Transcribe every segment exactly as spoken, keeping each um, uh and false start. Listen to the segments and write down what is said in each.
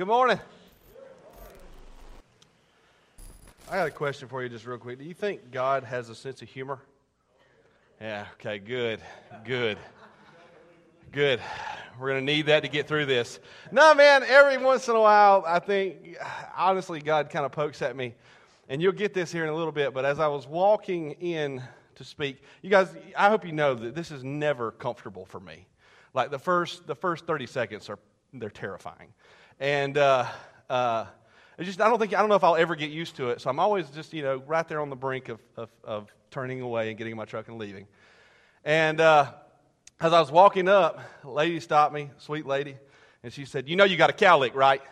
Good morning. I got a question for you just real quick. Do you think God has a sense of humor? Yeah, okay, good, good, good. We're going to need that to get through this. No, man, every once in a while, I think, honestly, God kind of pokes at me. And you'll get this here in a little bit, but as I was walking in to speak, you guys, I hope you know that this is never comfortable for me. Like the first, the first thirty seconds are, they're terrifying. And uh, uh, it's just, I don't think, I don't know if I'll ever get used to it. So I'm always just, you know, right there on the brink of, of, of turning away and getting in my truck and leaving. And uh, as I was walking up, a lady stopped me, sweet lady, and she said, "You know you got a cowlick, right?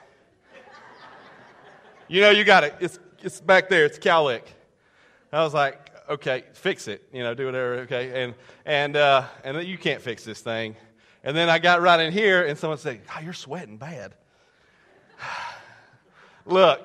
You know you got it. It's it's back there. It's a cowlick." I was like, "Okay, fix it. You know, do whatever. Okay." And and uh, and then you can't fix this thing. And then I got right in here, and someone said, "Oh, you're sweating bad." Look,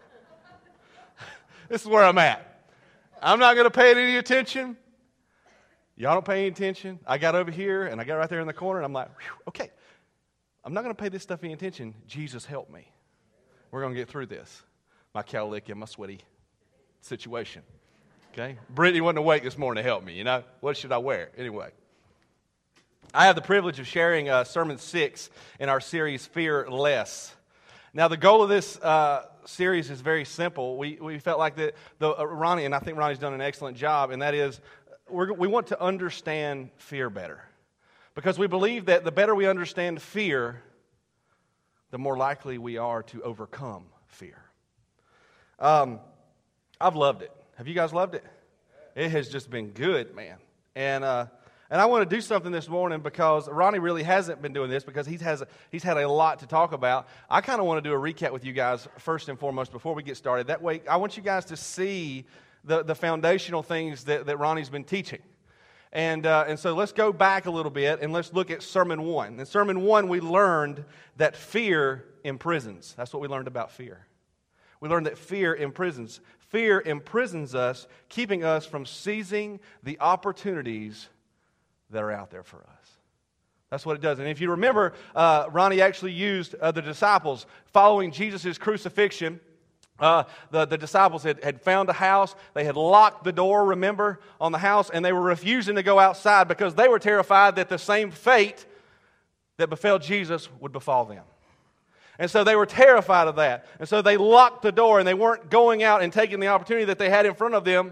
this is where I'm at. I'm not going to pay it any attention. Y'all don't pay any attention. I got over here, and I got right there in the corner, and I'm like, okay, I'm not going to pay this stuff any attention. Jesus, help me. We're going to get through this. My cowlick and my sweaty situation. Okay? Brittany wasn't awake this morning to help me, you know? What should I wear? Anyway. I have the privilege of sharing uh, Sermon six in our series, Fear Less. Now, the goal of this uh, series is very simple. We we felt like that the uh, Ronnie, and I think Ronnie's done an excellent job, and that is we're, we want to understand fear better. Because we believe that the better we understand fear, the more likely we are to overcome fear. Um, I've loved it. Have you guys loved it? It has just been good, man. And uh, and I want to do something this morning because Ronnie really hasn't been doing this because he has he's had a lot to talk about. I kind of want to do a recap with you guys first and foremost before we get started. That way, I want you guys to see the, the foundational things that, that Ronnie's been teaching. And uh, and so let's go back a little bit and let's look at Sermon one. In Sermon one, we learned that fear imprisons. That's what we learned about fear. We learned that fear imprisons. Fear imprisons us, keeping us from seizing the opportunities that are out there for us. That's what it does. And if you remember, uh, Ronnie actually used uh, the disciples following Jesus' crucifixion. Uh, the, the disciples had, had found a house. They had locked the door, remember, on the house, and they were refusing to go outside because they were terrified that the same fate that befell Jesus would befall them. And so they were terrified of that. And so they locked the door, and they weren't going out and taking the opportunity that they had in front of them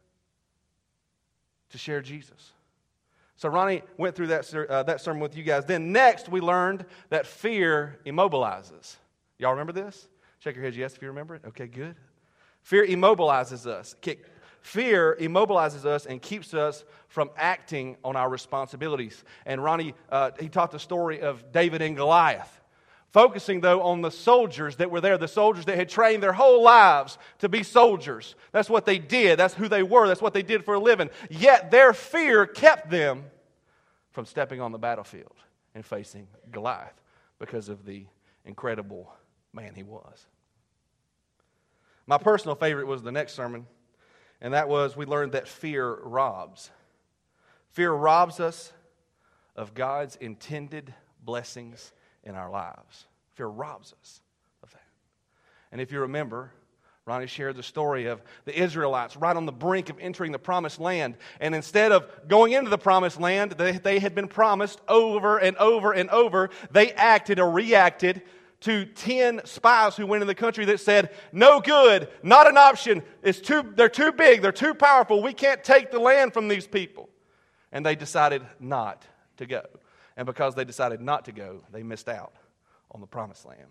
to share Jesus. So Ronnie went through that, uh, that sermon with you guys. Then next, we learned that fear immobilizes. Y'all remember this? Shake your heads yes if you remember it. Okay, good. Fear immobilizes us. Fear immobilizes us and keeps us from acting on our responsibilities. And Ronnie, uh, he taught the story of David and Goliath. Focusing, though, on the soldiers that were there, the soldiers that had trained their whole lives to be soldiers. That's what they did. That's who they were. That's what they did for a living. Yet their fear kept them from stepping on the battlefield and facing Goliath because of the incredible man he was. My personal favorite was the next sermon, and that was we learned that fear robs. Fear robs us of God's intended blessings in our lives. Fear robs us of that. And if you remember, Ronnie shared the story of the Israelites right on the brink of entering the promised land. And instead of going into the promised land, they, they had been promised over and over and over, they acted or reacted to ten spies who went in the country that said, "No good, not an option. It's too, they're too big, they're too powerful. We can't take the land from these people." And they decided not to go. And because they decided not to go, they missed out on the promised land.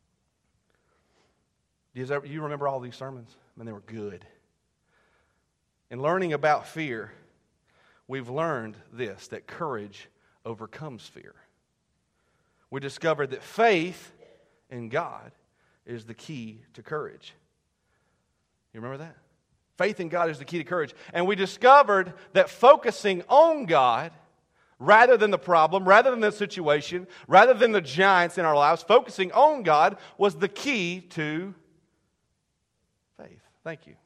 Do you, ever, you remember all these sermons? I mean, they were good. In learning about fear, we've learned this, that courage overcomes fear. We discovered that faith in God is the key to courage. You remember that? Faith in God is the key to courage. And we discovered that focusing on God rather than the problem, rather than the situation, rather than the giants in our lives, focusing on God was the key to faith. Thank you.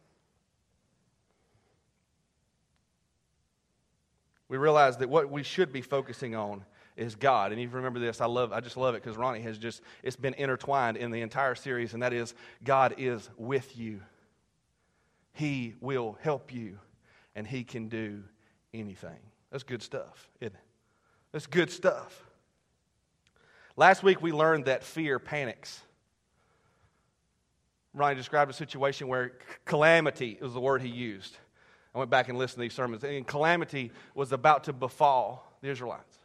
We realized that what we should be focusing on is God. And if you remember this, I love, I just love it because Ronnie has just, it's been intertwined in the entire series, and that is God is with you. He will help you, and He can do anything. That's good stuff, isn't it? That's good stuff. Last week we learned that fear panics. Ronnie described a situation where calamity was the word he used. I went back and listened to these sermons, and calamity was about to befall the Israelites.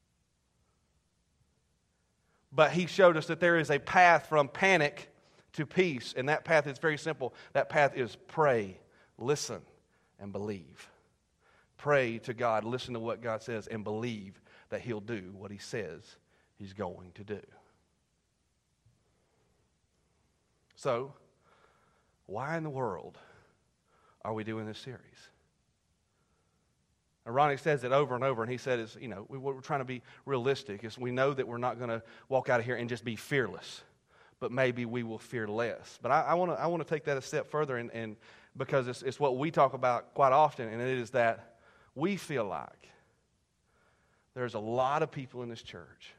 But he showed us that there is a path from panic to peace, and that path is very simple. That path is pray, listen, and believe. Pray to God, listen to what God says, and believe that He'll do what He says He's going to do. So, why in the world are we doing this series? And Ronnie says it over and over, and he said, is, you know, we, we're trying to be realistic. Is we know that we're not going to walk out of here and just be fearless, but maybe we will fear less. But I want to I want to take that a step further, and, and because it's, it's what we talk about quite often, and it is that we feel like there's a lot of people in this church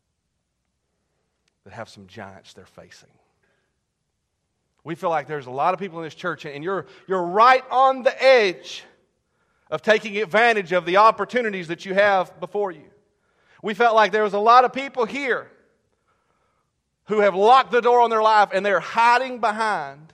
that have some giants they're facing. We feel like there's a lot of people in this church, and you're you're right on the edge of taking advantage of the opportunities that you have before you. We felt like there was a lot of people here who have locked the door on their life, and they're hiding behind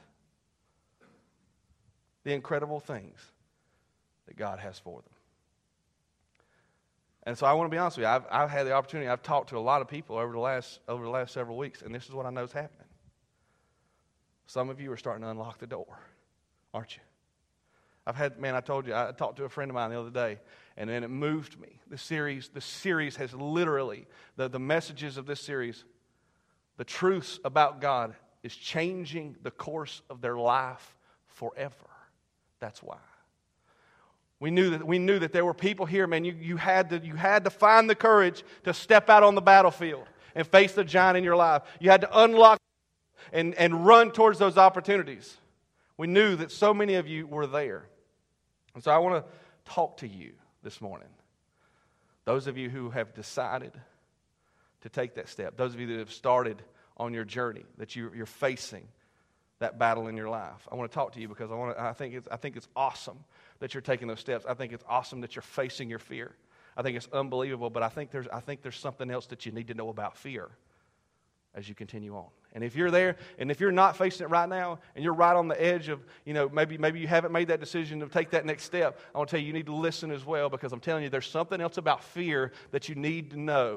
the incredible things that God has for them. And so I want to be honest with you. I've, I've had the opportunity. I've talked to a lot of people over the last over the last several weeks, and this is what I know is happening. Some of you are starting to unlock the door, aren't you? I've had, man, I told you, I talked to a friend of mine the other day, and then it moved me. The series, the series has literally, the, the messages of this series, the truths about God is changing the course of their life forever. That's why. We knew that we knew that there were people here, man. You, you had to you had to find the courage to step out on the battlefield and face the giant in your life. You had to unlock and, and run towards those opportunities. We knew that so many of you were there. And so I want to talk to you this morning. Those of you who have decided to take that step. Those of you that have started on your journey, that you, you're facing that battle in your life. I want to talk to you because I want to, I think it's I think it's awesome that you're taking those steps. I think it's awesome that you're facing your fear. I think it's unbelievable, but I think there's I think there's something else that you need to know about fear as you continue on. And if you're there, and if you're not facing it right now, and you're right on the edge of, you know, maybe maybe you haven't made that decision to take that next step, I want to tell you, you need to listen as well, because I'm telling you, there's something else about fear that you need to know.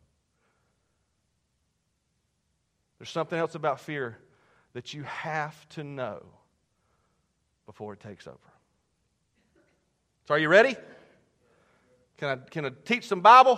There's something else about fear that you have to know before it takes over. So are you ready? Can I, can I teach some Bible?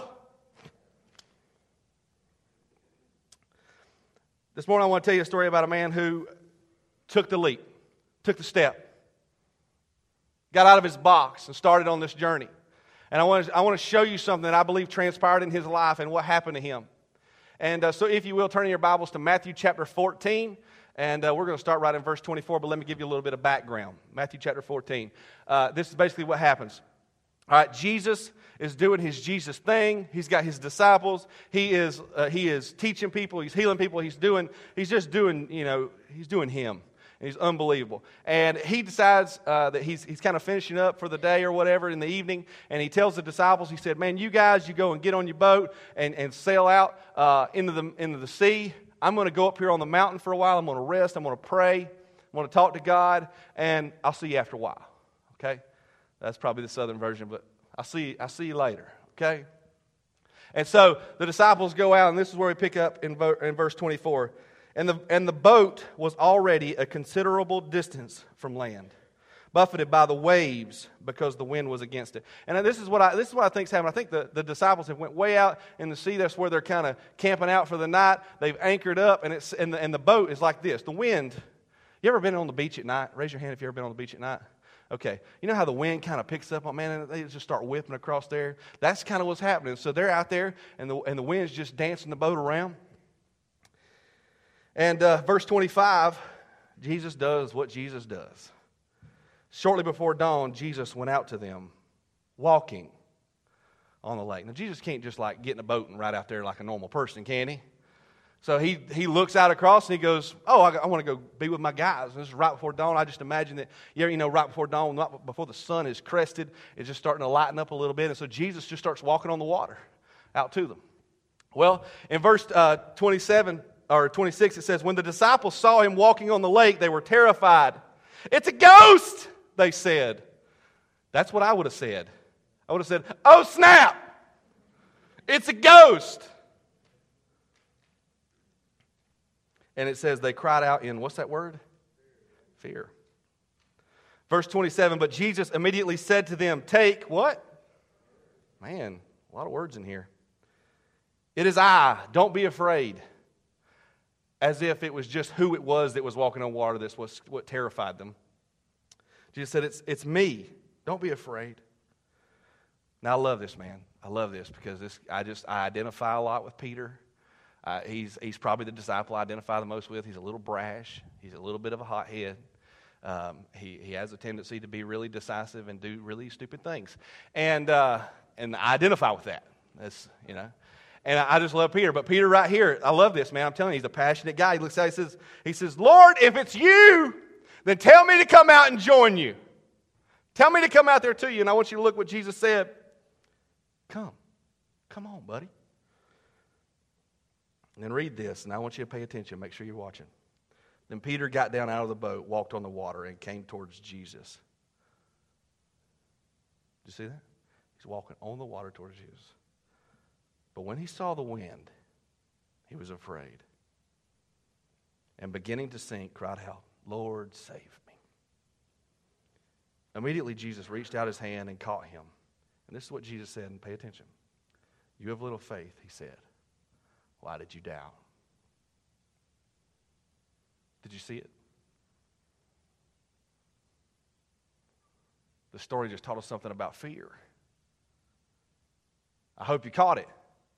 This morning I want to tell you a story about a man who took the leap, took the step, got out of his box and started on this journey. And I want to, I want to show you something that I believe transpired in his life and what happened to him. And uh, so if you will, turn in your Bibles to Matthew chapter fourteen. And uh, we're going to start right in verse twenty-four, but let me give you a little bit of background. Matthew chapter fourteen. Uh, this is basically what happens. All right, Jesus is doing his Jesus thing. He's got his disciples. He is uh, he is teaching people. He's healing people. He's doing. He's just doing. You know. He's doing him. And he's unbelievable. And he decides uh, that he's he's kind of finishing up for the day or whatever in the evening. And he tells the disciples. He said, "Man, you guys, you go and get on your boat and and sail out uh, into the into the sea. I'm going to go up here on the mountain for a while. I'm going to rest. I'm going to pray. I'm going to talk to God, and I'll see you after a while." Okay, that's probably the southern version, but I'll see. I'll see you later. Okay. And so the disciples go out, and this is where we pick up in, in verse twenty-four. And the and the boat was already a considerable distance from land, buffeted by the waves because the wind was against it. And this is what I this is what I think's happening. I think the, the disciples have went way out in the sea. That's where they're kind of camping out for the night. They've anchored up, and it's and the, and the boat is like this. The wind. You ever been on the beach at night? Raise your hand if you ever been on the beach at night. Okay. You know how the wind kind of picks up on, man, and they just start whipping across there? That's kind of what's happening. So they're out there, and the and the wind's just dancing the boat around. And uh, verse twenty-five, Jesus does what Jesus does. Shortly before dawn, Jesus went out to them, walking on the lake. Now, Jesus can't just like get in a boat and ride out there like a normal person, can he? So he, he looks out across and he goes, oh, I, I want to go be with my guys. This is right before dawn. I just imagine that, you know, right before dawn, right before the sun is crested, it's just starting to lighten up a little bit. And so Jesus just starts walking on the water out to them. Well, in verse uh, twenty-seven or twenty-six, it says, when the disciples saw him walking on the lake, they were terrified. It's a ghost, they said. That's what I would have said. I would have said, oh, snap. It's a ghost. And it says they cried out in, what's that word? Fear. Verse twenty-seven, but Jesus immediately said to them, take what? Man, a lot of words in here. It is I, don't be afraid. As if it was just who it was that was walking on water. This was what terrified them. Jesus said, it's, it's me. Don't be afraid. Now, I love this, man. I love this because this I just I identify a lot with Peter. Uh, he's he's probably the disciple I identify the most with. He's a little brash. He's a little bit of a hothead. Um, he he has a tendency to be really decisive and do really stupid things, and uh, and I identify with that. That's you know, and I, I just love Peter. But Peter, right here, I love this, man. I'm telling you, he's a passionate guy. He looks out. He says, he says, Lord, if it's you, then tell me to come out and join you. Tell me to come out there to you. And I want you to look what Jesus said. Come, come on, buddy. And then read this, and I want you to pay attention. Make sure you're watching. Then Peter got down out of the boat, walked on the water, and came towards Jesus. Did you see that? He's walking on the water towards Jesus. But when he saw the wind, he was afraid. And beginning to sink, cried out, Lord, save me. Immediately Jesus reached out his hand and caught him. And this is what Jesus said, and pay attention. You have little faith, he said. Why did you doubt? Did you see it? The story just taught us something about fear. I hope you caught it.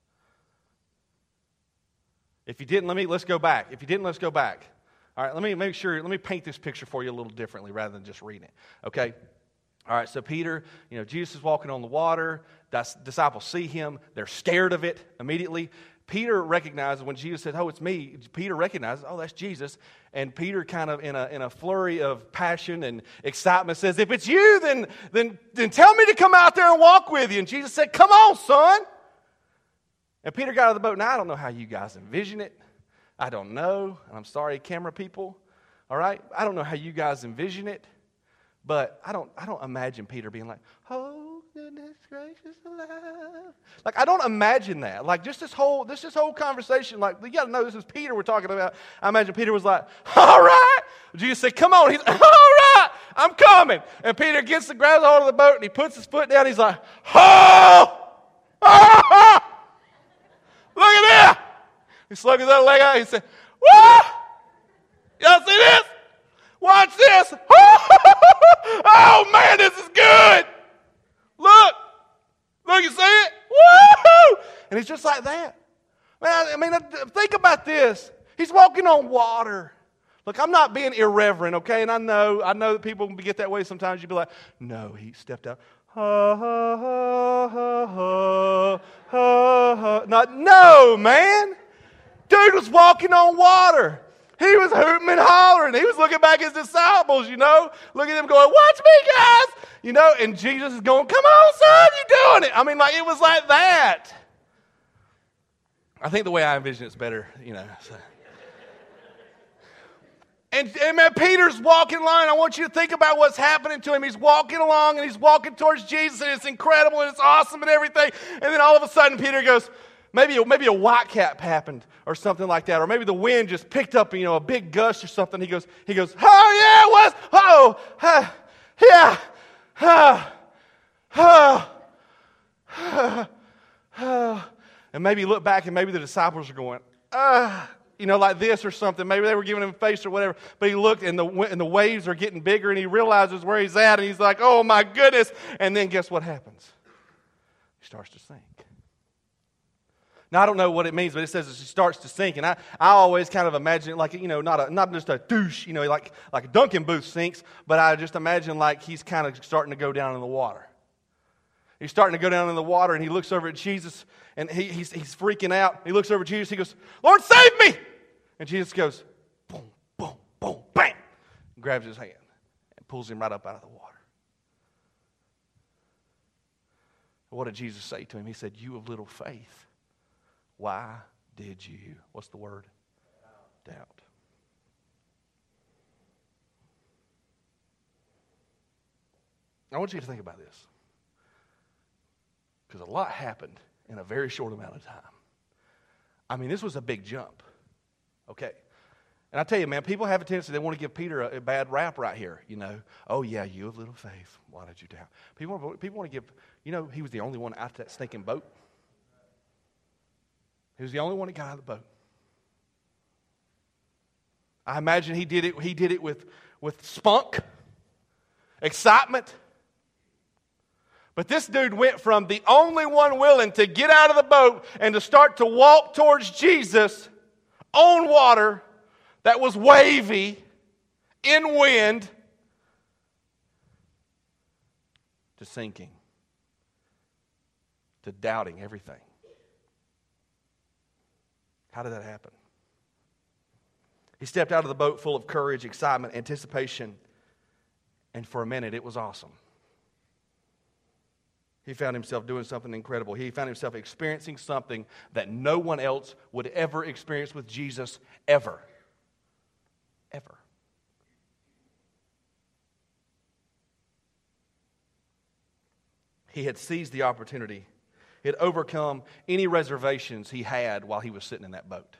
If you didn't, let me let's go back. If you didn't, let's go back. All right, let me make sure, let me paint this picture for you a little differently rather than just reading it. Okay? All right, so Peter, you know, Jesus is walking on the water. Disciples see him. They're scared of it immediately. Peter recognizes when Jesus said, oh, it's me. Peter recognizes, oh, that's Jesus. And Peter kind of in a in a flurry of passion and excitement says, if it's you, then, then, then tell me to come out there and walk with you. And Jesus said, come on, son. And Peter got out of the boat. Now, I don't know how you guys envision it. I don't know. And I'm sorry, camera people. All right? I don't know how you guys envision it. But I don't I don't imagine Peter being like, oh, goodness gracious alive. Like, I don't imagine that. Like, just this whole this this whole conversation, like, you got to know this is Peter we're talking about. I imagine Peter was like, all right. Jesus said, come on. He's all right, I'm coming. And Peter gets the grabs hold of the boat, and he puts his foot down. He's like, oh, oh, look at that. He slung his other leg out. He said, whoa, y'all see this? Watch this. Oh, man, this is good. Look. Look, you see it? Woo! And it's just like that. Man, I mean, think about this. He's walking on water. Look, I'm not being irreverent, okay? And I know, I know that people can get that way sometimes. You'd be like, no, he stepped out. Ha, ha, ha, ha, ha, ha, ha. Not, no, man. Dude was walking on water. He was hooting and hollering. He was looking back at his disciples, you know. Look at them going, watch me, guys. You know, and Jesus is going, come on, son, you're doing it. I mean, like, it was like that. I think the way I envision it's better, you know. So. And, and man, Peter's walking along. I want you to think about what's happening to him. He's walking along, and he's walking towards Jesus, and it's incredible, and it's awesome and everything. And then all of a sudden, Peter goes, Maybe, maybe a white cap happened or something like that. Or maybe the wind just picked up, you know, a big gust or something. He goes, he goes, oh, yeah, it was. Oh, uh, yeah. Uh, uh, uh, uh. And maybe he looked back and maybe the disciples are going, uh, you know, like this or something. Maybe they were giving him a face or whatever. But he looked and the, and the waves are getting bigger and he realizes where he's at. And he's like, oh, my goodness. And then guess what happens? He starts to sink. Now, I don't know what it means, but it says it starts to sink. And I, I always kind of imagine it like, you know, not a, not just a douche, you know, like, like a Duncan Booth sinks, but I just imagine like he's kind of starting to go down in the water. He's starting to go down in the water, and he looks over at Jesus, and he, he's, he's freaking out. He looks over at Jesus. He goes, Lord, save me! And Jesus goes, boom, boom, boom, bam! And grabs his hand and pulls him right up out of the water. What did Jesus say to him? He said, you of little faith, why did you, what's the word? Doubt. Doubt. I want you to think about this. Because a lot happened in a very short amount of time. I mean, this was a big jump. Okay. And I tell you, man, people have a tendency, they want to give Peter a, a bad rap right here. You know, oh yeah, you of little faith, why did you doubt? People, people want to give, you know, he was the only one out of that stinking boat. He was the only one that got out of the boat. I imagine he did it, he did it with, with spunk, excitement. But this dude went from the only one willing to get out of the boat and to start to walk towards Jesus on water that was wavy, in wind, to sinking, to doubting everything. How did that happen? He stepped out of the boat full of courage, excitement, anticipation, and for a minute it was awesome. He found himself doing something incredible. He found himself experiencing something that no one else would ever experience with Jesus, ever. Ever. He had seized the opportunity. He had overcome any reservations he had while he was sitting in that boat.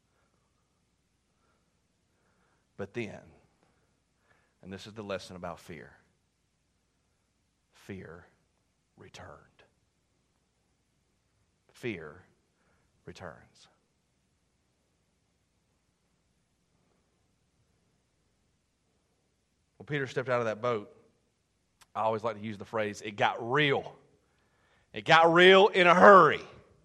But then, and this is the lesson about fear, fear returned. Fear returns. When Peter stepped out of that boat, I always like to use the phrase, it got real. It got real in a hurry.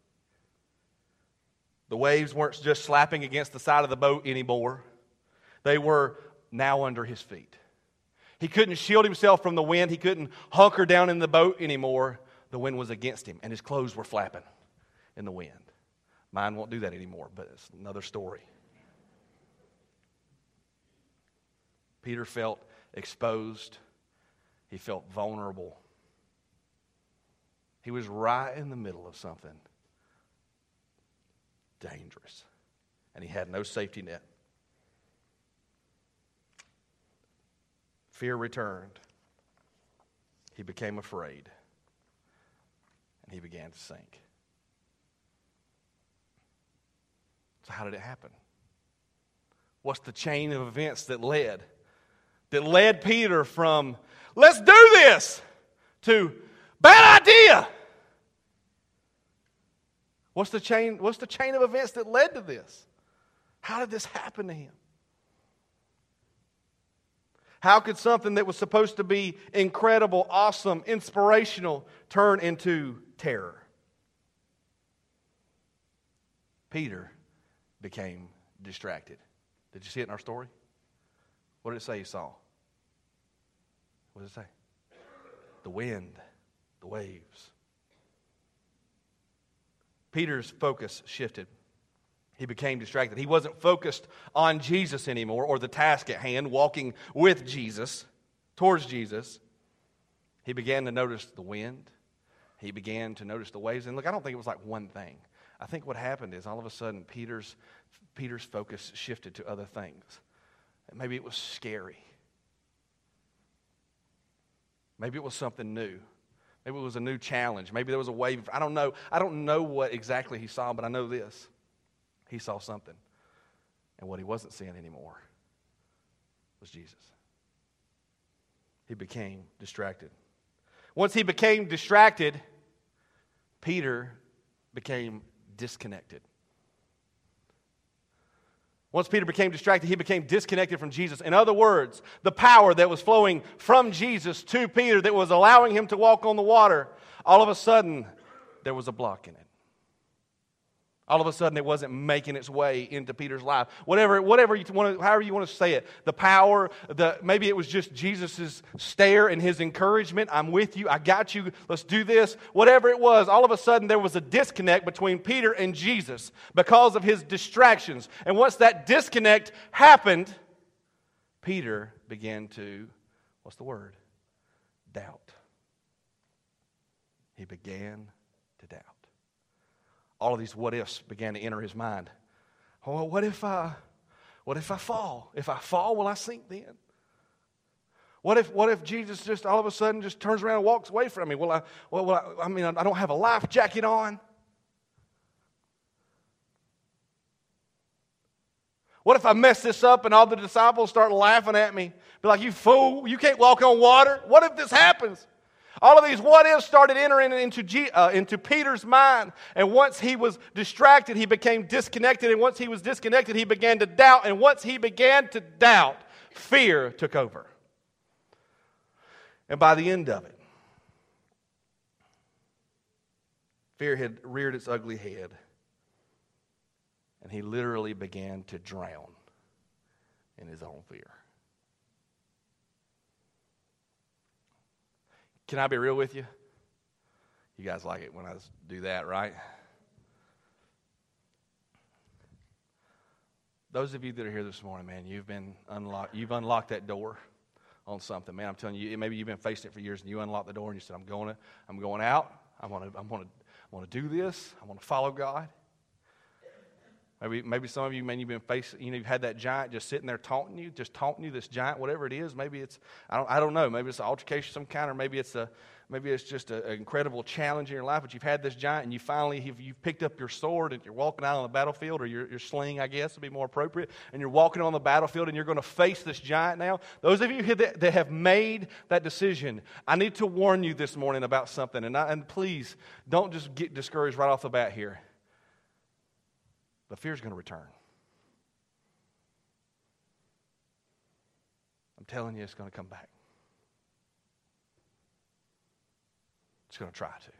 The waves weren't just slapping against the side of the boat anymore. They were now under his feet. He couldn't shield himself from the wind. He couldn't hunker down in the boat anymore. The wind was against him, and his clothes were flapping in the wind. Mine won't do that anymore, but it's another story. Peter felt exposed. He felt vulnerable. He was right in the middle of something dangerous, and he had no safety net. Fear returned. He became afraid. And he began to sink. So how did it happen? What's the chain of events that led? That led Peter from, let's do this, to, bad idea. What's the chain, what's the chain of events that led to this? How did this happen to him? How could something that was supposed to be incredible, awesome, inspirational turn into terror? Peter became distracted. Did you see it in our story? What did it say he saw? What did it say? The wind, the waves. Peter's focus shifted. He became distracted. He wasn't focused on Jesus anymore or the task at hand, walking with Jesus, towards Jesus. He began to notice the wind. He began to notice the waves. And look, I don't think it was like one thing. I think what happened is all of a sudden Peter's, Peter's focus shifted to other things. Maybe it was scary. Maybe it was something new. Maybe it was a new challenge. Maybe there was a wave. I don't know. I don't know what exactly he saw, but I know this. He saw something. And what he wasn't seeing anymore was Jesus. He became distracted. Once he became distracted, Peter became disconnected. Once Peter became distracted, he became disconnected from Jesus. In other words, the power that was flowing from Jesus to Peter that was allowing him to walk on the water, all of a sudden, there was a block in it. All of a sudden, it wasn't making its way into Peter's life. Whatever, whatever you want to, however you want to say it, the power, the maybe it was just Jesus' stare and his encouragement. I'm with you. I got you. Let's do this. Whatever it was, all of a sudden there was a disconnect between Peter and Jesus because of his distractions. And once that disconnect happened, Peter began to, what's the word? Doubt. He began to doubt. All of these what ifs began to enter his mind. Oh, what if I, what if I fall? If I fall, will I sink then? What if, what if Jesus just all of a sudden just turns around and walks away from me? Will I, well, will I, I mean, I don't have a life jacket on. What if I mess this up and all the disciples start laughing at me? Be like, you fool, you can't walk on water. What if this happens? All of these what ifs started entering into, G, uh, into Peter's mind. And once he was distracted, he became disconnected. And once he was disconnected, he began to doubt. And once he began to doubt, fear took over. And by the end of it, fear had reared its ugly head. And he literally began to drown in his own fear. Can I be real with you? You guys like it when I do that, right? Those of you that are here this morning, man, you've been unlocked. You've unlocked that door on something, man. I'm telling you, maybe you've been facing it for years, and you unlocked the door, and you said, "I'm going to, I'm going out. I want to, I want to, I want to do this. I want to follow God." Maybe, maybe some of you, man, you've been facing, you know, you've had that giant just sitting there taunting you, just taunting you, this giant, whatever it is. Maybe it's, I don't, I don't know. Maybe it's an altercation of some kind, or maybe it's a, maybe it's just an incredible challenge in your life. But you've had this giant, and you finally, you've, you've picked up your sword, and you're walking out on the battlefield, or your, your sling, I guess, would be more appropriate. And you're walking on the battlefield, and you're going to face this giant now. Those of you that, that have made that decision, I need to warn you this morning about something. And, I, and please, don't just get discouraged right off the bat here. But fear's going to return. I'm telling you, it's going to come back. It's going to try to.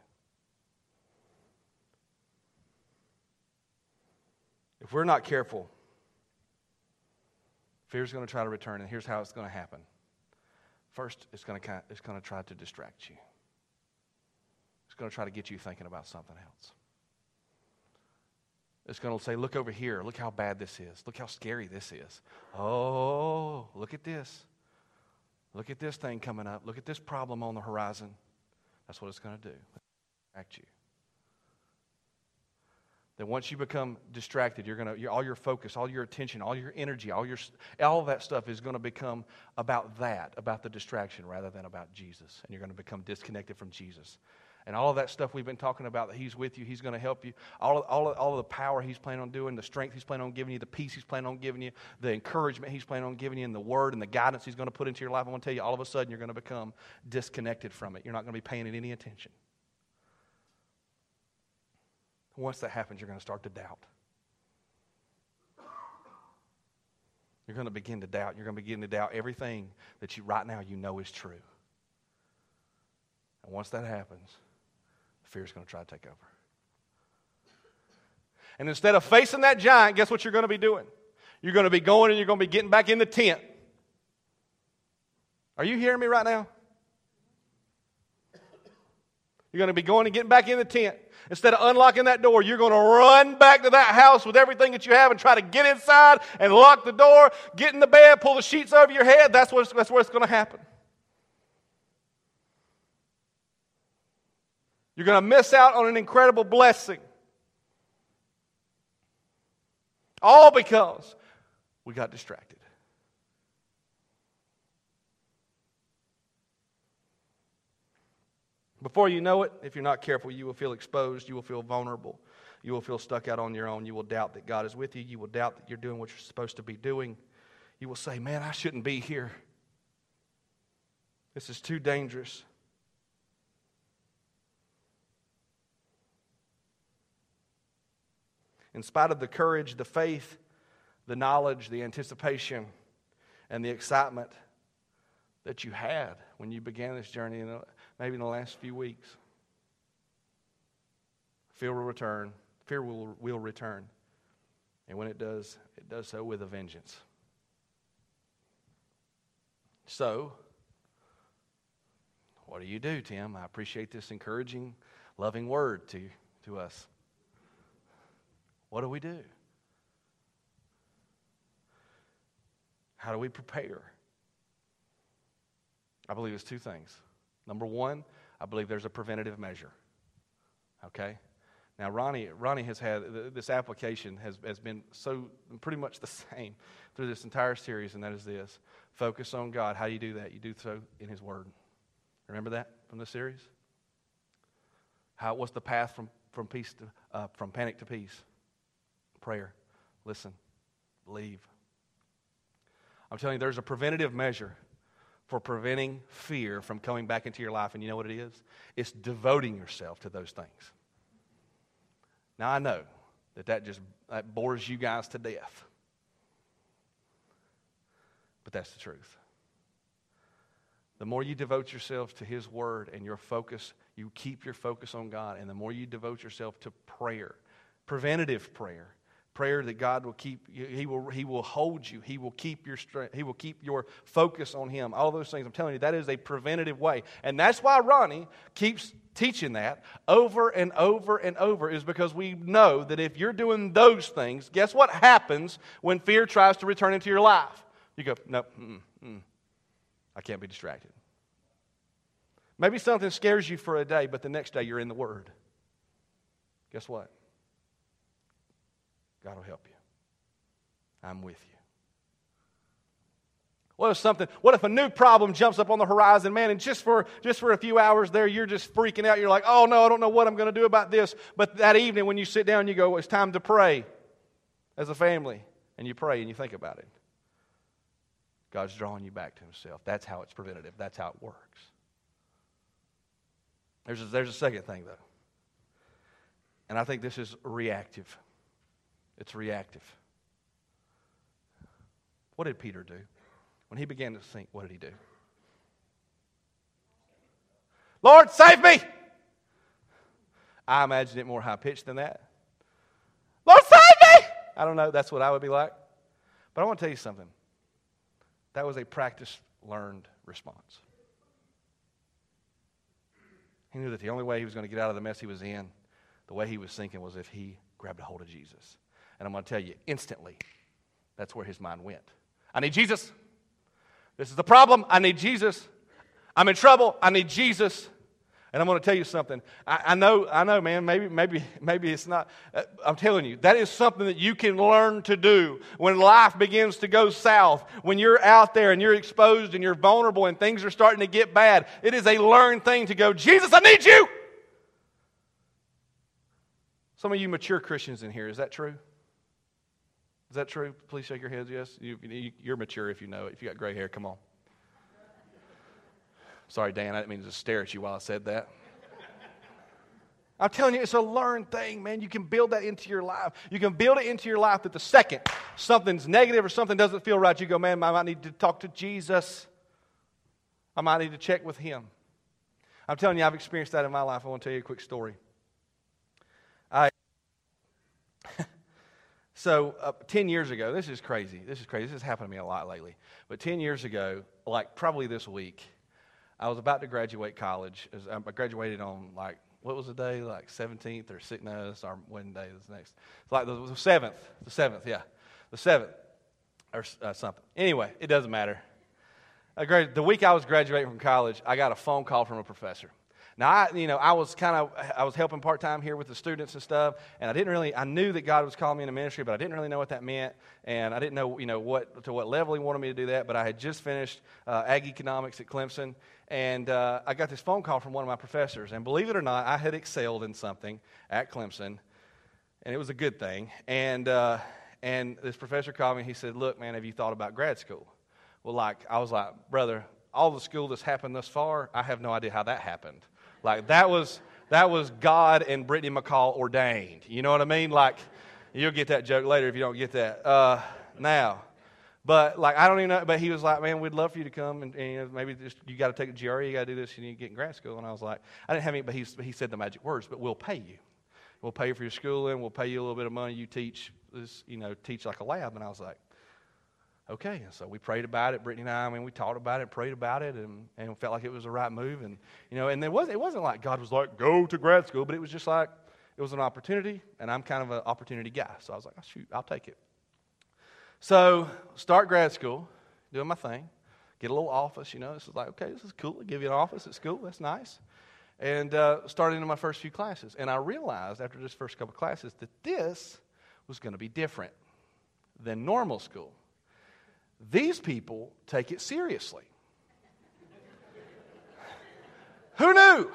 If we're not careful, fear's going to try to return, and here's how it's going to happen. First, it's going to, it's going to try to distract you. It's going to try to get you thinking about something else. It's going to say, look over here. Look how bad this is. Look how scary this is. Oh, look at this. Look at this thing coming up. Look at this problem on the horizon. That's what it's going to do. Distract you. Then once you become distracted, you're going to, all your focus, all your attention, all your energy, all your, all of that stuff is going to become about that, about the distraction rather than about Jesus. And you're going to become disconnected from Jesus. And all of that stuff we've been talking about, that He's with you, He's going to help you. All of, all, of, all of the power He's planning on doing, the strength He's planning on giving you, the peace He's planning on giving you, the encouragement He's planning on giving you, and the word and the guidance He's going to put into your life. I want to tell you, all of a sudden, you're going to become disconnected from it. You're not going to be paying it any attention. Once that happens, you're going to start to doubt. You're going to begin to doubt. You're going to begin to doubt everything that you right now you know is true. And once that happens, fear is going to try to take over. And instead of facing that giant, guess what you're going to be doing? You're going to be going and you're going to be getting back in the tent. Are you hearing me right now? You're going to be going and getting back in the tent. Instead of unlocking that door, you're going to run back to that house with everything that you have and try to get inside and lock the door, get in the bed, pull the sheets over your head. That's what's, that's where it's going to happen. You're going to miss out on an incredible blessing. All because we got distracted. Before you know it, if you're not careful, you will feel exposed. You will feel vulnerable. You will feel stuck out on your own. You will doubt that God is with you. You will doubt that you're doing what you're supposed to be doing. You will say, man, I shouldn't be here. This is too dangerous. In spite of the courage, the faith, the knowledge, the anticipation, and the excitement that you had when you began this journey, you know, maybe in the last few weeks, fear will return, fear will, will return. And when it does, it does so with a vengeance. So, what do you do, Tim? I appreciate this encouraging, loving word to, to us. What do we do? How do we prepare? I believe it's two things. Number one, I believe there's a preventative measure. Okay? Now, Ronnie, Ronnie has had, this application has, has been so pretty much the same through this entire series, and that is this. Focus on God. How do you do that? You do so in His Word. Remember that from this series? How, what's the path from, from, peace to, uh, from panic to peace? Prayer. Listen. Believe. I'm telling you, there's a preventative measure for preventing fear from coming back into your life, and you know what it is? It's devoting yourself to those things. Now, I know that that just that bores you guys to death. But that's the truth. The more you devote yourself to His Word and your focus, you keep your focus on God, and the more you devote yourself to prayer, preventative prayer, prayer that God will keep you, He will He will hold you, He will keep your strength, He will keep your focus on Him. All those things, I'm telling you, that is a preventative way. And that's why Ronnie keeps teaching that over and over and over, is because we know that if you're doing those things, guess what happens when fear tries to return into your life? You go, no, mm, mm, I can't be distracted. Maybe something scares you for a day, but the next day you're in the Word. Guess what? God will help you. I'm with you. What if something, what if a new problem jumps up on the horizon, man, and just for just for a few hours there, you're just freaking out. You're like, oh no, I don't know what I'm going to do about this. But that evening when you sit down, you go, well, it's time to pray as a family. And you pray and you think about it. God's drawing you back to Himself. That's how it's preventative. That's how it works. There's a, there's a second thing, though. And I think this is reactive. It's reactive. What did Peter do? When he began to sink, what did he do? Lord, save me! I imagine it more high-pitched than that. Lord, save me! I don't know. That's what I would be like. But I want to tell you something. That was a practiced, learned response. He knew that the only way he was going to get out of the mess he was in, the way he was sinking, was if he grabbed a hold of Jesus. And I'm going to tell you, instantly, that's where his mind went. I need Jesus. This is the problem. I need Jesus. I'm in trouble. I need Jesus. And I'm going to tell you something. I, I know, I know, man. Maybe, maybe, maybe it's not. Uh, I'm telling you, that is something that you can learn to do when life begins to go south. When you're out there and you're exposed and you're vulnerable and things are starting to get bad, it is a learned thing to go, Jesus, I need you. Some of you mature Christians in here, is that true? Is that true? Please shake your heads, yes. You, you, you're mature if you know it. If you got gray hair, come on. Sorry, Dan, I didn't mean to just stare at you while I said that. I'm telling you, it's a learned thing, man. You can build that into your life. You can build it into your life that the second something's negative or something doesn't feel right, you go, man, I might need to talk to Jesus. I might need to check with Him. I'm telling you, I've experienced that in my life. I want to tell you a quick story. I... So, uh, ten years ago, this is crazy. This is crazy. This has happened to me a lot lately. But ten years ago, like probably this week, I was about to graduate college. I graduated on, like, what was the day? Like seventeenth or sixth? No, it's our wedding day. This next. It's like the seventh. The seventh, yeah. The seventh or uh, something. Anyway, it doesn't matter. I grad- the week I was graduating from college, I got a phone call from a professor. Now, I, you know, I was kind of, I was helping part-time here with the students and stuff, and I didn't really, I knew that God was calling me into ministry, but I didn't really know what that meant, and I didn't know, you know, what to what level He wanted me to do that, but I had just finished uh, Ag Economics at Clemson, and uh, I got this phone call from one of my professors, and believe it or not, I had excelled in something at Clemson, and it was a good thing, and uh, and this professor called me, and he said, look, man, have you thought about grad school? Well, like, I was like, brother, all the school that's happened thus far, I have no idea how that happened. Like, that was that was God and Brittany McCall ordained. You know what I mean? Like, you'll get that joke later if you don't get that uh, now. But, like, I don't even know. But he was like, man, we'd love for you to come. And, and you know, maybe just, you got to take a G R E. You got to do this. You need to get in grad school. And I was like, I didn't have any. But he, he said the magic words, but we'll pay you. we'll pay for your schooling, we'll pay you a little bit of money, you teach this, you know, teach like a lab. And I was like, okay. And so we prayed about it, Brittany and I, I mean, we talked about it, prayed about it, and, and felt like it was the right move. And, you know, and there was, it wasn't like God was like, go to grad school, but it was just like, it was an opportunity, and I'm kind of an opportunity guy. So I was like, oh, shoot, I'll take it. So start grad school, doing my thing, get a little office, you know. This is like, okay, this is cool. They give you an office at school. That's nice. And uh, started into my first few classes. And I realized after this first couple classes that this was going to be different than normal school. These people take it seriously. Who knew?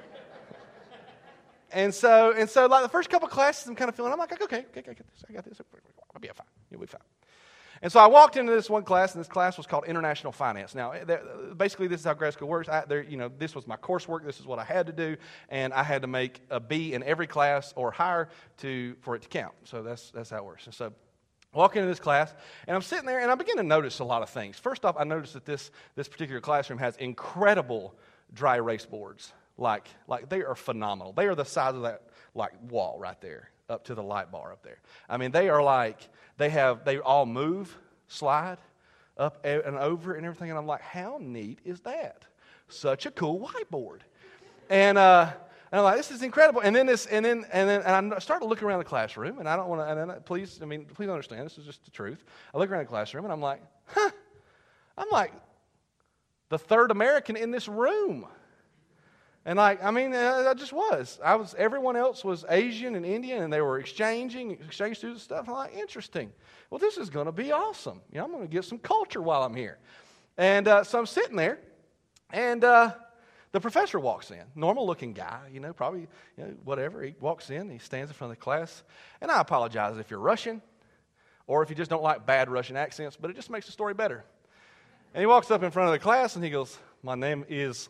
and so, and so, like the first couple classes, I'm kind of feeling. I'm like, okay, okay, I got this. I got this. I'll be fine. You'll be fine. And so I walked into this one class, and this class was called International Finance. Now, basically, this is how grad school works. I, there, you know, this was my coursework. This is what I had to do, and I had to make a B in every class or higher to for it to count. So that's that's how it works. And so I walk into this class, and I'm sitting there, and I begin to notice a lot of things. First off, I noticed that this this particular classroom has incredible dry erase boards. Like, like they are phenomenal. They are the size of that like wall right there, up to the light bar up there. I mean, they are like, they have, they all move, slide, up and over and everything. And I'm like, how neat is that? Such a cool whiteboard. And, uh, and I'm like, this is incredible. And then this, and then, and then, and I started looking around the classroom, and I don't want to, and I, please, I mean, please understand, this is just the truth. I look around the classroom, and I'm like, huh, I'm like the third American in this room. And like, I mean, I just was. I was. Everyone else was Asian and Indian, and they were exchanging, exchange students and stuff. I'm like, interesting. Well, this is going to be awesome. You know, I'm going to get some culture while I'm here. And uh, so I'm sitting there, and uh, the professor walks in. Normal-looking guy, you know, probably, you know, whatever. He walks in, he stands in front of the class. And I apologize if you're Russian, or if you just don't like bad Russian accents, but it just makes the story better. And he walks up in front of the class, and he goes, my name is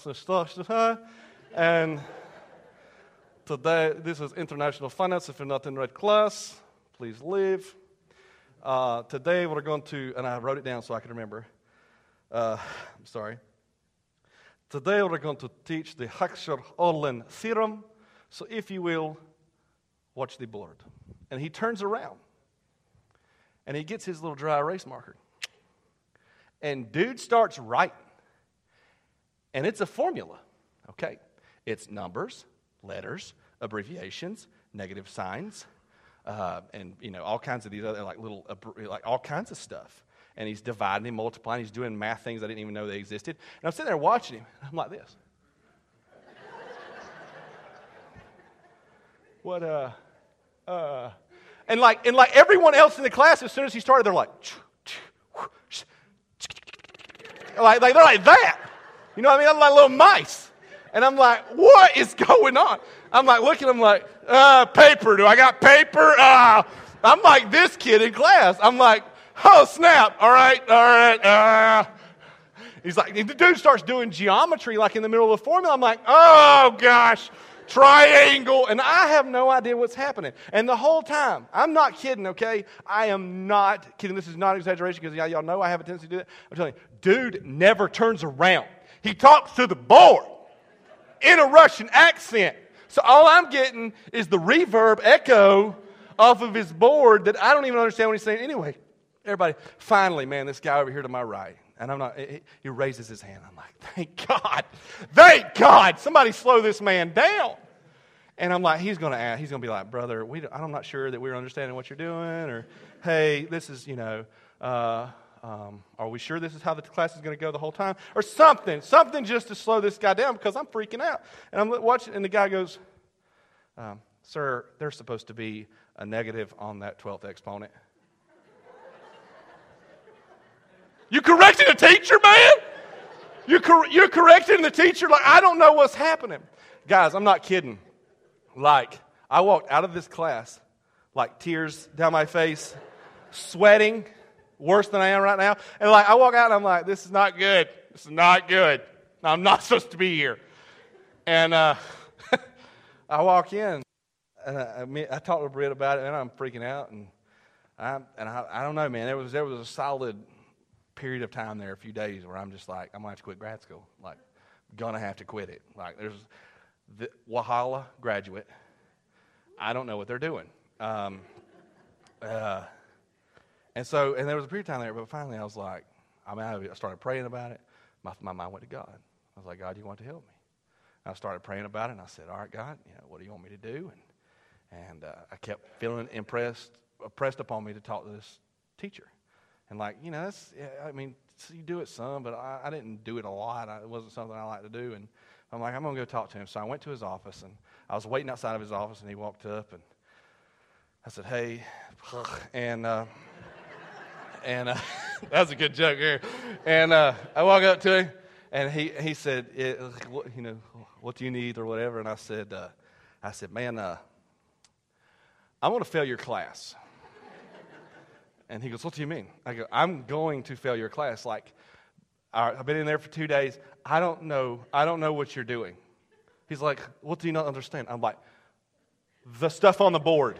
and today, this is International Finance. If you're not in the right class, please leave. Uh, today, we're going to, and I wrote it down so I can remember. Uh, I'm sorry. Today, we're going to teach the Haxor-Orlin theorem. So if you will, watch the board. And he turns around, and he gets his little dry erase marker. And dude starts writing. And it's a formula, okay? It's numbers, letters, abbreviations, negative signs, uh, and, you know, all kinds of these other, like, little, like, all kinds of stuff. And he's dividing and multiplying. He's doing math things I didn't even know they existed. And I'm sitting there watching him, and I'm like this. what, uh, uh, and, like, and, like, everyone else in the class, as soon as he started, they're like, like, like they're like that. You know what I mean? I'm like little mice. And I'm like, what is going on? I'm like looking at him like, uh, paper. Do I got paper? Uh, I'm like this kid in class. I'm like, oh, snap. All right, all right. Uh. He's like, the dude starts doing geometry like in the middle of the formula. I'm like, oh, gosh, triangle. And I have no idea what's happening. And the whole time, I'm not kidding, okay? I am not kidding. This is not exaggeration because y'all know I have a tendency to do that. I'm telling you, dude never turns around. He talks to the board in a Russian accent. So all I'm getting is the reverb echo off of his board that I don't even understand what he's saying. Anyway, everybody, finally, man, this guy over here to my right, and I'm not, he raises his hand. I'm like, thank God, thank God, somebody slow this man down. And I'm like, he's going to ask, he's going to be like, brother, we I'm not sure that we're understanding what you're doing, or, hey, this is, you know, uh, Um, are we sure this is how the class is going to go the whole time? Or something, something just to slow this guy down because I'm freaking out. And I'm watching, and the guy goes, um, sir, there's supposed to be a negative on that twelfth exponent. You correcting the teacher, man? You're, cor- you're correcting the teacher? Like, I don't know what's happening. Guys, I'm not kidding. Like, I walked out of this class, like tears down my face, sweating, worse than I am right now. And like I walk out and I'm like, this is not good. This is not good. I'm not supposed to be here. And uh, I walk in, and I, I, mean, I talked to Britt about it, and I'm freaking out. And I and I, I don't know, man. There was there was a solid period of time there, a few days, where I'm just like, I'm gonna have to quit grad school. Like, gonna have to quit it. Like, there's the Wahala graduate. I don't know what they're doing. Um, uh, and so, and there was a period of time there, but finally I was like, I mean, I started praying about it. My, my mind went to God. I was like, God, you want to help me? And I started praying about it, and I said, all right, God, you know, what do you want me to do? And, and uh, I kept feeling impressed, pressed upon me to talk to this teacher. And like, you know, that's, I mean, you do it some, but I, I didn't do it a lot. I, it wasn't something I like to do. And I'm like, I'm going to go talk to him. So I went to his office, and I was waiting outside of his office, and he walked up, and I said, hey, and uh, and uh, that was a good joke here. And uh, I walked up to him, and he he said, it, what, you know, what do you need or whatever? And I said, uh, I said, man, uh, I'm going to fail your class. And he goes, what do you mean? I go, I'm going to fail your class. Like, all right, I've been in there for two days. I don't know. I don't know what you're doing. He's like, what do you not understand? I'm like, the stuff on the board.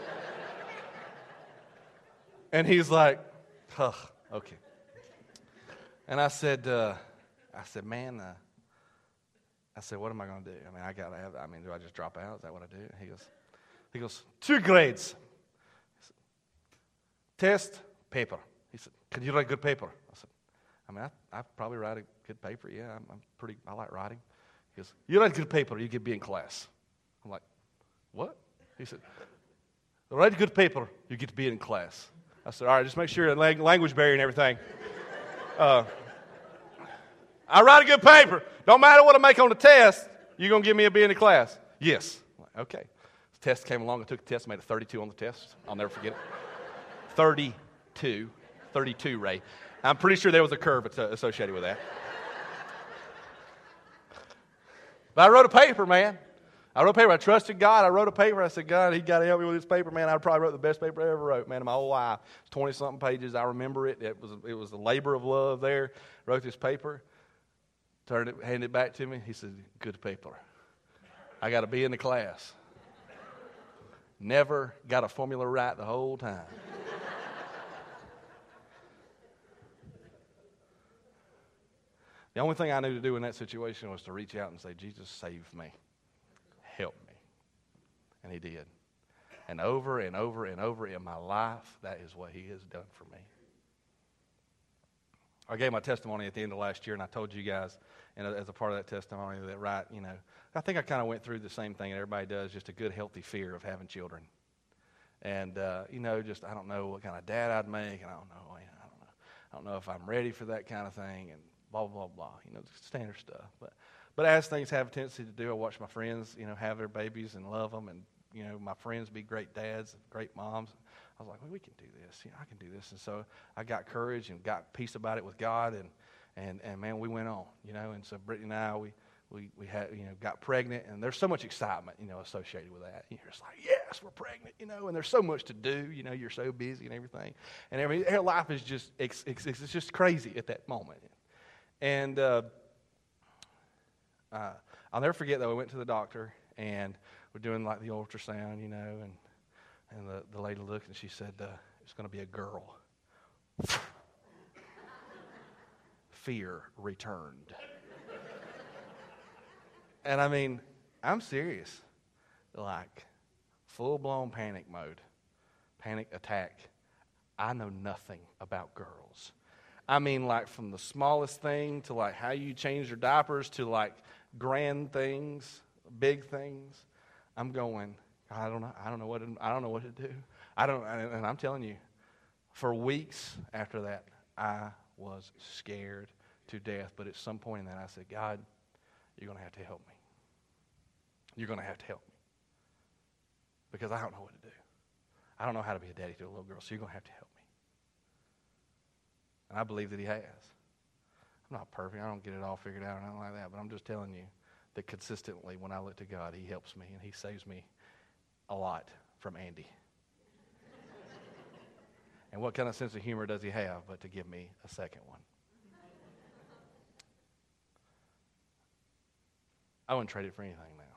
And he's like, huh, okay. And I said, uh, I said, man, uh, I said, what am I going to do? I mean, I got to have, I mean, do I just drop out? Is that what I do? He goes, he goes, two grades. Test, paper. He said, can you write good paper? I said, I mean, I, I probably write a good paper. Yeah, I'm, I'm pretty, I like writing. He goes, you write good paper, you get B in class. I'm like, what? He said, write good paper, you get to be in class. I said, all right, just make sure the language barrier and everything. Uh, I write a good paper. Don't matter what I make on the test, you're going to give me a B in the class. Yes. I'm like, okay. The test came along. I took the test, made a thirty-two on the test. I'll never forget it. thirty-two. thirty-two, Ray. I'm pretty sure there was a curve associated with that. But I wrote a paper, man. I wrote a paper. I trusted God. I wrote a paper. I said, God, He got to help me with this paper, man. I probably wrote the best paper I ever wrote, man, in my whole life. It's twenty-something pages. I remember it. It was it was a labor of love there. Wrote this paper. Turned it, handed it back to me. He said, good paper. I got to be in the class. Never got a formula right the whole time. The only thing I knew to do in that situation was to reach out and say, Jesus, save me. Help me. And He did. And over and over and over in my life, that is what He has done for me. I gave my testimony at the end of last year, and I told you guys, and as a part of that testimony, that right, you know, I think I kind of went through the same thing that everybody does, just a good, healthy fear of having children. And, uh, you know, just I don't know what kind of dad I'd make, and I don't know, you know, I don't know, I don't know if I'm ready for that kind of thing, and blah, blah, blah, blah, you know, standard stuff. But but as things have a tendency to do, I watch my friends, you know, have their babies and love them, and, you know, my friends be great dads and great moms. I was like, well, we can do this. You know, I can do this. And so I got courage and got peace about it with God, and, and, and man, we went on, you know. And so Brittany and I, we, we, we had, you know, got pregnant, and there's so much excitement, you know, associated with that. You're just like, yes, we're pregnant, you know, and there's so much to do, you know, you're so busy and everything. And every, her life is just, it's, it's, it's just crazy at that moment. And uh, uh, I'll never forget, though, we went to the doctor, and we're doing like the ultrasound, you know, and and the, the lady looked, and she said, uh, it's going to be a girl. Fear returned. And I mean, I'm serious. Like, full-blown panic mode, panic attack. I know nothing about girls. I mean, like, from the smallest thing to, like, how you change your diapers to, like, grand things, big things. I'm going, I don't know. I don't know what. To, I don't know what to do. I don't. And I'm telling you, for weeks after that, I was scared to death. But at some point in that, I said, God, you're going to have to help me. You're going to have to help me, because I don't know what to do. I don't know how to be a daddy to a little girl. So you're going to have to help me. And I believe that He has. I'm not perfect. I don't get it all figured out or nothing like that. But I'm just telling you that consistently, when I look to God, He helps me and He saves me a lot from Andy. And what kind of sense of humor does He have but to give me a second one? I wouldn't trade it for anything now.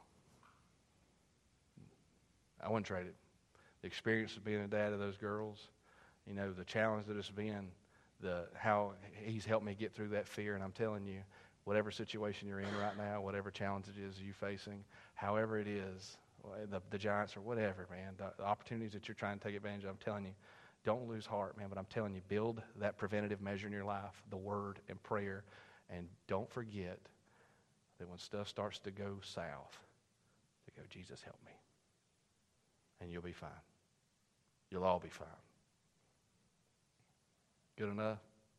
I wouldn't trade it. The experience of being a dad of those girls, you know, the challenge that it's been, the how He's helped me get through that fear. And I'm telling you, whatever situation you're in right now, whatever challenge it is you're facing, however it is, the, the giants or whatever, man, the, the opportunities that you're trying to take advantage of, I'm telling you, don't lose heart, man. But I'm telling you, build that preventative measure in your life, the Word and prayer, and don't forget that when stuff starts to go south, to go, Jesus, help me. And you'll be fine. You'll all be fine. Good enough?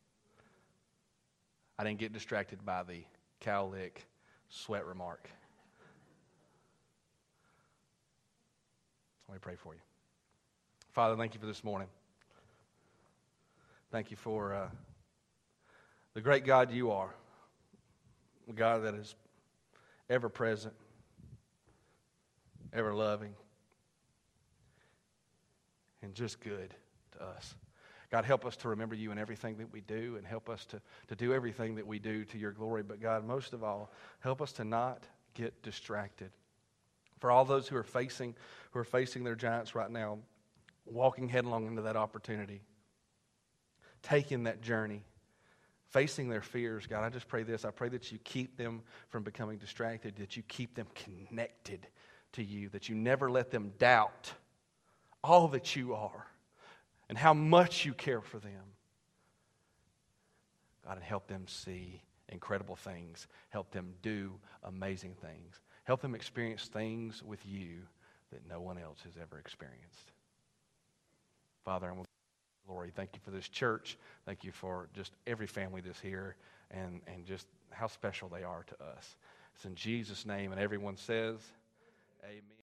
I didn't get distracted by the cow lick sweat remark. Let me pray for you. Father, thank you for this morning. Thank you for uh, the great God you are, a God that is ever present, ever loving, and just good to us. God, help us to remember you in everything that we do, and help us to, to do everything that we do to your glory. But God, most of all, help us to not get distracted. For all those who are facing, who are facing their giants right now, walking headlong into that opportunity, taking that journey, facing their fears, God, I just pray this. I pray that you keep them from becoming distracted, that you keep them connected to you, that you never let them doubt all that you are and how much you care for them. God, and help them see incredible things. Help them do amazing things. Help them experience things with you that no one else has ever experienced. Father, I'm glory. Thank you for this church. Thank you for just every family that's here and, and just how special they are to us. It's in Jesus' name, and everyone says, amen.